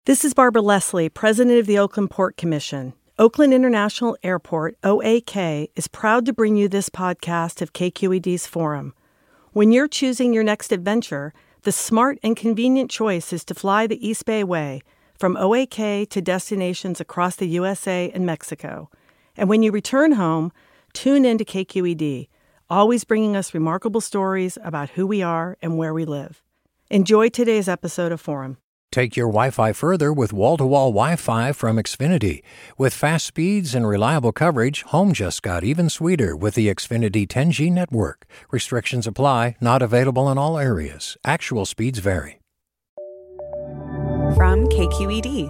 This is Barbara Leslie, President of the Oakland Port Commission. Oakland International Airport, OAK, is proud to bring you this podcast of KQED's Forum. When you're choosing your next adventure, the smart and convenient choice is to fly the East Bay Way from OAK to destinations across the USA and Mexico. And when you return home, tune in to KQED, always bringing us remarkable stories about who we are and where we live. Enjoy today's episode of Forum. Take your Wi-Fi further with wall-to-wall Wi-Fi from Xfinity. With fast speeds and reliable coverage, home just got even sweeter with the Xfinity 10G network. Restrictions apply, not available in all areas. Actual speeds vary. From KQED.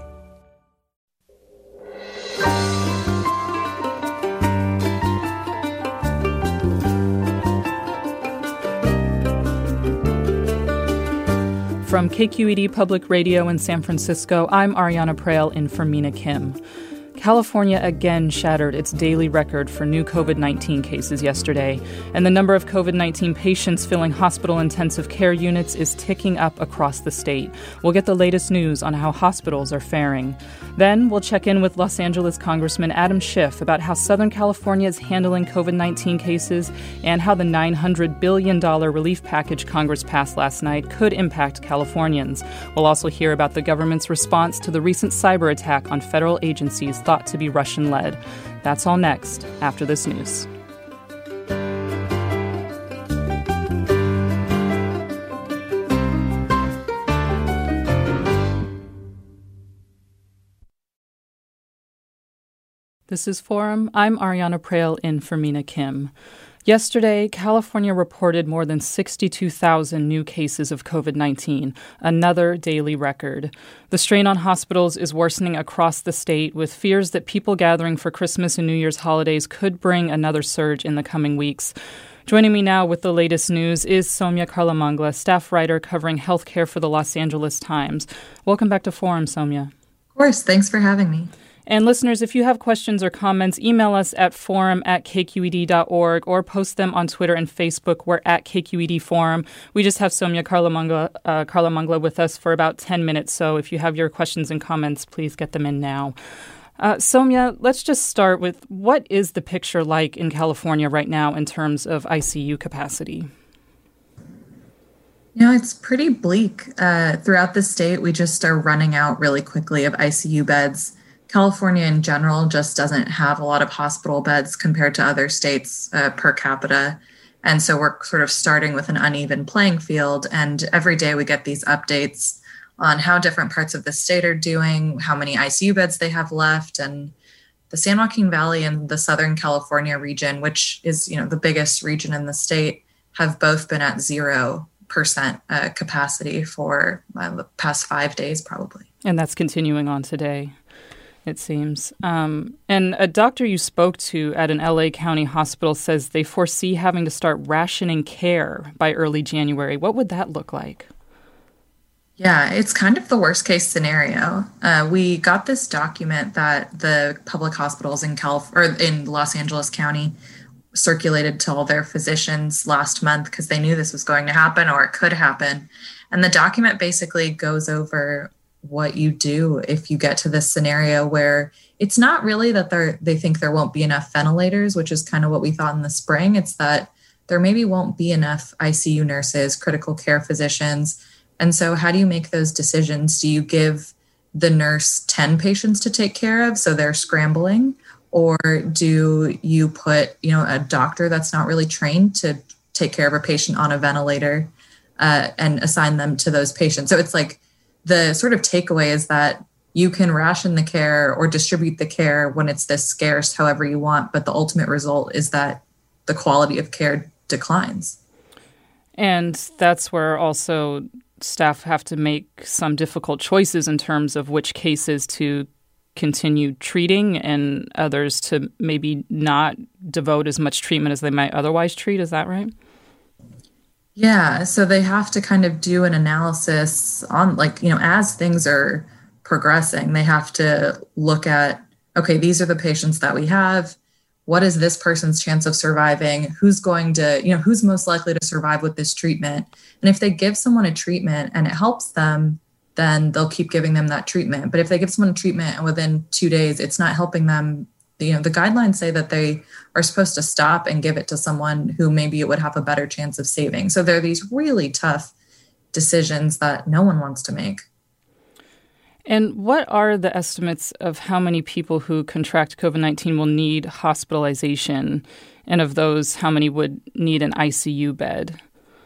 From KQED Public Radio in San Francisco, I'm Ariana Prael in for Mina Kim. California again shattered its daily record for new COVID-19 cases yesterday, and the number of COVID-19 patients filling hospital intensive care units is ticking up across the state. We'll get the latest news on how hospitals are faring. Then we'll check in with Los Angeles Congressman Adam Schiff about how Southern California is handling COVID-19 cases and how the $900 billion relief package Congress passed last night could impact Californians. We'll also hear about the government's response to the recent cyber attack on federal agencies thought to be Russian-led. That's all next, after this news. This is Forum. I'm Ariana Prael in for Mina Kim. Yesterday, California reported more than 62,000 new cases of COVID-19, another daily record. The strain on hospitals is worsening across the state, with fears that people gathering for Christmas and New Year's holidays could bring another surge in the coming weeks. Joining me now with the latest news is Soumya Karlamangla, staff writer covering healthcare for the Los Angeles Times. Welcome back to Forum, Soumya. Of course. Thanks for having me. And listeners, if you have questions or comments, email us at forum@kqed.org or post them on Twitter and Facebook. We're at KQED Forum. We just have Soumya Karlamangla with us for about 10 minutes, so if you have your questions and comments, please get them in now. Soumya, let's just start with what is the picture like in California right now in terms of ICU capacity? You know, it's pretty bleak. Throughout the state, we just are running out really quickly of ICU beds. California in general just doesn't have a lot of hospital beds compared to other states per capita. And so we're sort of starting with an uneven playing field. And every day we get these updates on how different parts of the state are doing, how many ICU beds they have left. And the San Joaquin Valley and the Southern California region, which is, you know, the biggest region in the state, have both been at 0% capacity for the past 5 days, probably. And that's continuing on today, it seems. And a doctor you spoke to at an LA County hospital says they foresee having to start rationing care by early January. What would that look like? Yeah, it's kind of the worst case scenario. We got this document that the public hospitals in Los Angeles County circulated to all their physicians last month because they knew this was going to happen or it could happen. And the document basically goes over what you do if you get to this scenario where it's not really that they think there won't be enough ventilators, which is kind of what we thought in the spring. It's that there maybe won't be enough ICU nurses, critical care physicians. And so how do you make those decisions? Do you give the nurse 10 patients to take care of so they're scrambling? Or do you put, a doctor that's not really trained to take care of a patient on a ventilator and assign them to those patients? So it's like, the sort of takeaway is that you can ration the care or distribute the care when it's this scarce, however you want, but the ultimate result is that the quality of care declines. And that's where also staff have to make some difficult choices in terms of which cases to continue treating and others to maybe not devote as much treatment as they might otherwise treat. Is that right? Yeah, so they have to kind of do an analysis on, as things are progressing, they have to look at, okay, these are the patients that we have. What is this person's chance of surviving? Who's going to, who's most likely to survive with this treatment? And if they give someone a treatment and it helps them, then they'll keep giving them that treatment. But if they give someone treatment and within 2 days, it's not helping them, the guidelines say that they are supposed to stop and give it to someone who maybe it would have a better chance of saving. So there are these really tough decisions that no one wants to make. And what are the estimates of how many people who contract COVID-19 will need hospitalization? And of those, how many would need an ICU bed?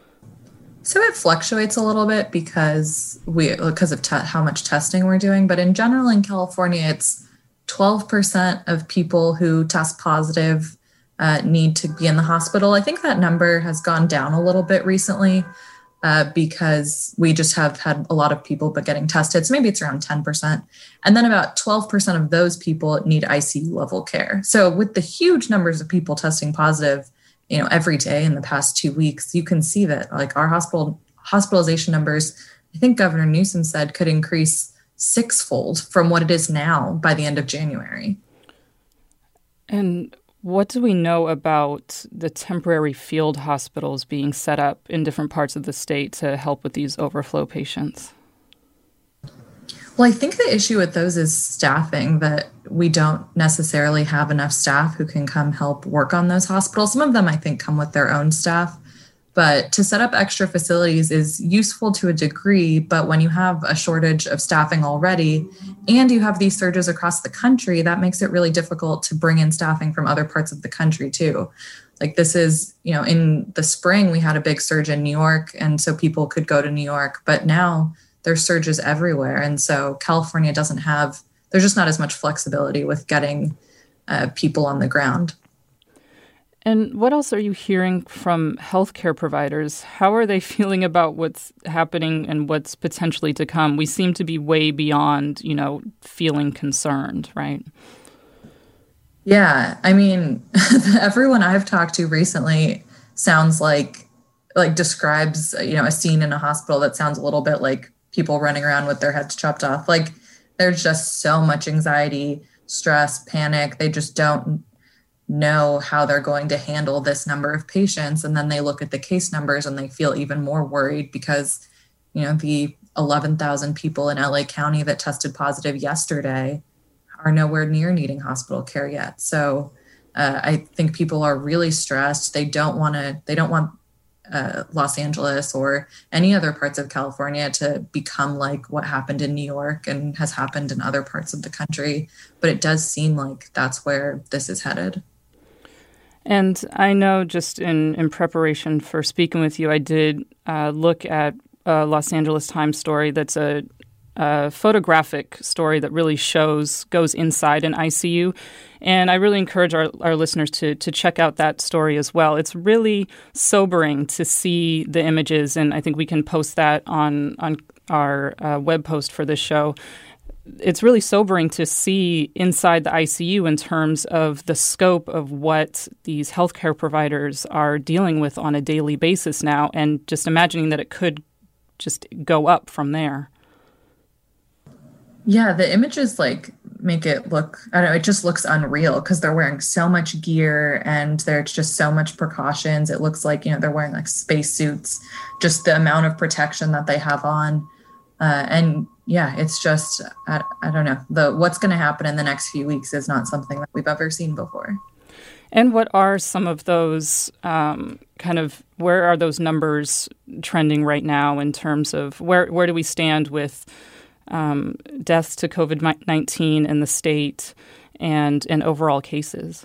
So it fluctuates a little bit because of how much testing we're doing. But in general, in California, it's 12% of people who test positive need to be in the hospital. I think that number has gone down a little bit recently because we just have had a lot of people but getting tested. So maybe it's around 10%. And then about 12% of those people need ICU level care. So with the huge numbers of people testing positive, every day in the past 2 weeks, you can see that like our hospitalization numbers, I think Governor Newsom said could increase 6-fold from what it is now by the end of January. And what do we know about the temporary field hospitals being set up in different parts of the state to help with these overflow patients? Well, I think the issue with those is staffing, that we don't necessarily have enough staff who can come help work on those hospitals. Some of them, I think, come with their own staff. But to set up extra facilities is useful to a degree. But when you have a shortage of staffing already and you have these surges across the country, that makes it really difficult to bring in staffing from other parts of the country, too. Like this is, in the spring, we had a big surge in New York. And so people could go to New York. But now there's surges everywhere. And so California there's just not as much flexibility with getting people on the ground. And what else are you hearing from healthcare providers? How are they feeling about what's happening and what's potentially to come? We seem to be way beyond, feeling concerned, right? Yeah. I mean, everyone I've talked to recently sounds like describes, a scene in a hospital that sounds a little bit like people running around with their heads chopped off. Like there's just so much anxiety, stress, panic. They just don't know how they're going to handle this number of patients. And then they look at the case numbers and they feel even more worried because, the 11,000 people in LA County that tested positive yesterday are nowhere near needing hospital care yet. So I think people are really stressed. They don't want Los Angeles or any other parts of California to become like what happened in New York and has happened in other parts of the country. But it does seem like that's where this is headed. And I know just in preparation for speaking with you, I did look at a Los Angeles Times story that's a photographic story that really goes inside an ICU. And I really encourage our listeners to check out that story as well. It's really sobering to see the images, and I think we can post that on our web post for this show. It's really sobering to see inside the ICU in terms of the scope of what these healthcare providers are dealing with on a daily basis now, and just imagining that it could just go up from there. Yeah, the images make it look, I don't know, it just looks unreal because they're wearing so much gear and there's just so much precautions. It looks like, they're wearing spacesuits, just the amount of protection that they have on. And yeah, it's just, I don't know, what's going to happen in the next few weeks is not something that we've ever seen before. And what are some of those where are those numbers trending right now in terms of where do we stand with deaths to COVID-19 in the state and overall cases?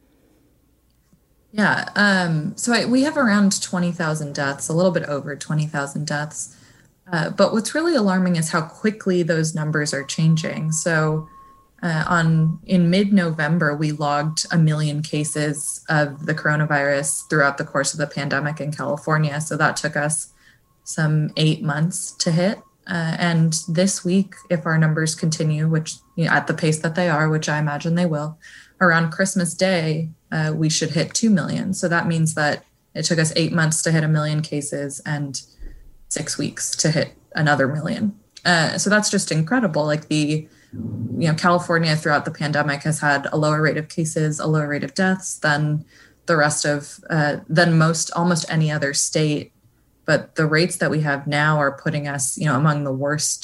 Yeah. So we have around 20,000 deaths, a little bit over 20,000 deaths. But what's really alarming is how quickly those numbers are changing. So in mid-November, we logged 1 million cases of the coronavirus throughout the course of the pandemic in California. So that took us some 8 months to hit. And this week, if our numbers continue, which at the pace that they are, which I imagine they will, around Christmas Day, we should hit 2 million. So that means that it took us 8 months to hit 1 million cases and 6 weeks to hit another 1 million. So that's just incredible. California throughout the pandemic has had a lower rate of cases, a lower rate of deaths than the rest of, almost any other state. But the rates that we have now are putting us, among the worst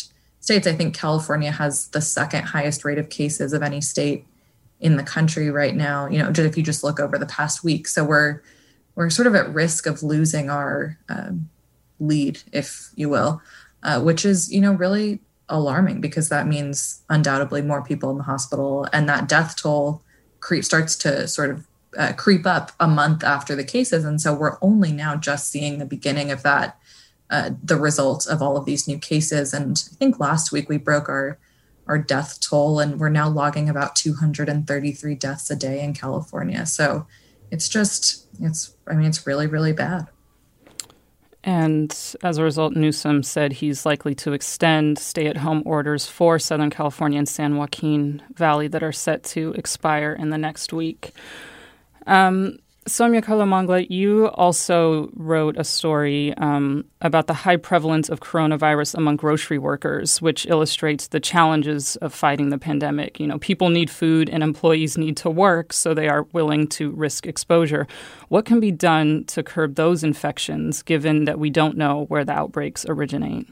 states. I think California has the second highest rate of cases of any state in the country right now, if you just look over the past week. So we're sort of at risk of losing our lead, if you will, which is, really alarming, because that means undoubtedly more people in the hospital, and that death toll starts to sort of creep up a month after the cases. And so we're only now just seeing the beginning of that, the result of all of these new cases. And I think last week we broke our death toll, and we're now logging about 233 deaths a day in California. So it's really, really bad. And as a result, Newsom said he's likely to extend stay-at-home orders for Southern California and San Joaquin Valley that are set to expire in the next week. Soumya Karlamangla, you also wrote a story about the high prevalence of coronavirus among grocery workers, which illustrates the challenges of fighting the pandemic. People need food and employees need to work, so they are willing to risk exposure. What can be done to curb those infections, given that we don't know where the outbreaks originate?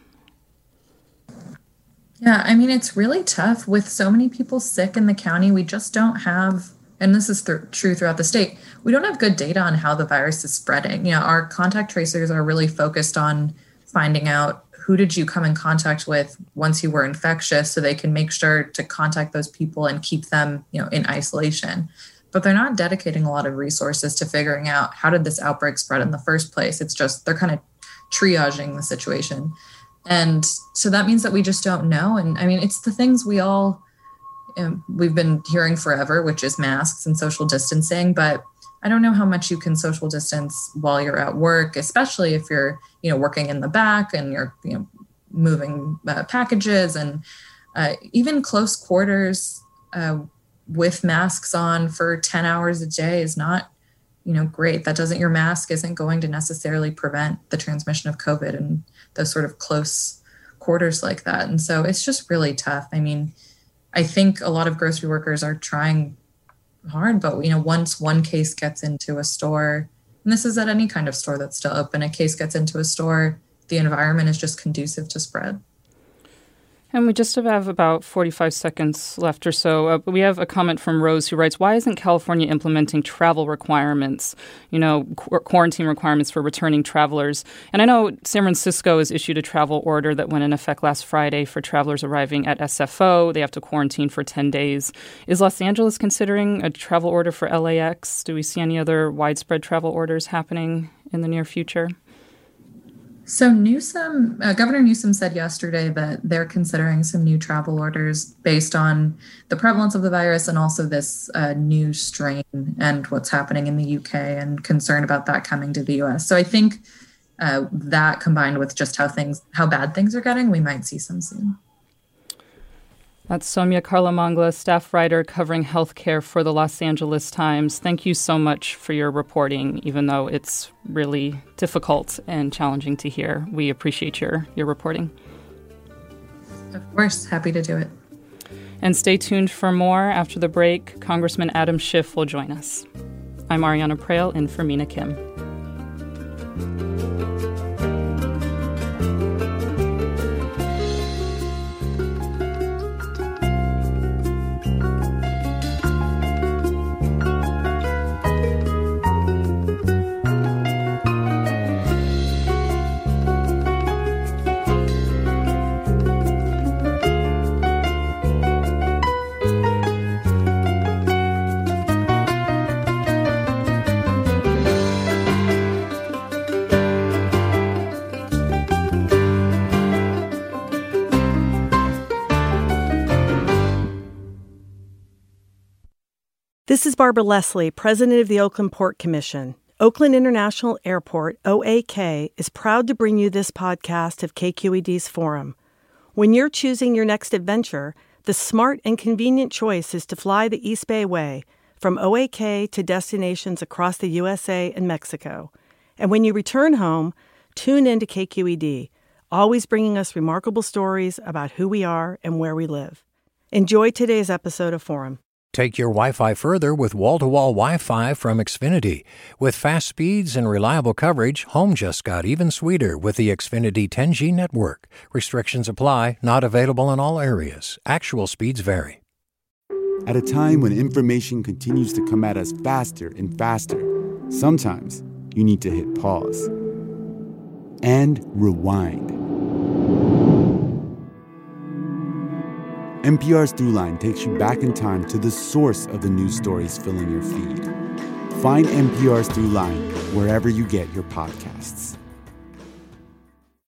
Yeah, it's really tough. With so many people sick in the county, we just don't have, and this is true throughout the state, we don't have good data on how the virus is spreading. Our contact tracers are really focused on finding out who did you come in contact with once you were infectious, so they can make sure to contact those people and keep them, in isolation. But they're not dedicating a lot of resources to figuring out how did this outbreak spread in the first place. It's just they're kind of triaging the situation. And so that means that we just don't know. And it's the things we've been hearing forever, which is masks and social distancing. But I don't know how much you can social distance while you're at work, especially if you're, working in the back and you're, moving packages, and even close quarters with masks on for 10 hours a day is not, great. Your mask isn't going to necessarily prevent the transmission of COVID in those sort of close quarters like that. And so it's just really tough. I think a lot of grocery workers are trying hard, but once one case gets into a store, and this is at any kind of store that's still open, a case gets into a store, the environment is just conducive to spread. And we just have about 45 seconds left or so. We have a comment from Rose who writes, why isn't California implementing travel requirements, quarantine requirements for returning travelers? And I know San Francisco has issued a travel order that went in effect last Friday for travelers arriving at SFO. They have to quarantine for 10 days. Is Los Angeles considering a travel order for LAX? Do we see any other widespread travel orders happening in the near future? So Governor Newsom said yesterday that they're considering some new travel orders based on the prevalence of the virus and also this new strain and what's happening in the UK and concern about that coming to the US. So I think that combined with just how bad things are getting, we might see some soon. That's Soumya Karlamangla, staff writer covering healthcare for the Los Angeles Times. Thank you so much for your reporting, even though it's really difficult and challenging to hear. We appreciate your reporting. Of course, happy to do it. And stay tuned for more. After the break, Congressman Adam Schiff will join us. I'm Ariana Prael in for Mina Kim. This is Barbara Leslie, president of the Oakland Port Commission. Oakland International Airport, OAK, is proud to bring you this podcast of KQED's Forum. When you're choosing your next adventure, the smart and convenient choice is to fly the East Bay Way, from OAK to destinations across the USA and Mexico. And when you return home, tune in to KQED, always bringing us remarkable stories about who we are and where we live. Enjoy today's episode of Forum. Take your Wi-Fi further with wall-to-wall Wi-Fi from Xfinity. With fast speeds and reliable coverage, home just got even sweeter with the Xfinity 10G network. Restrictions apply, not available in all areas. Actual speeds vary. At a time when information continues to come at us faster and faster, sometimes you need to hit pause and rewind. NPR's Throughline takes you back in time to the source of the news stories filling your feed. Find NPR's Throughline wherever you get your podcasts.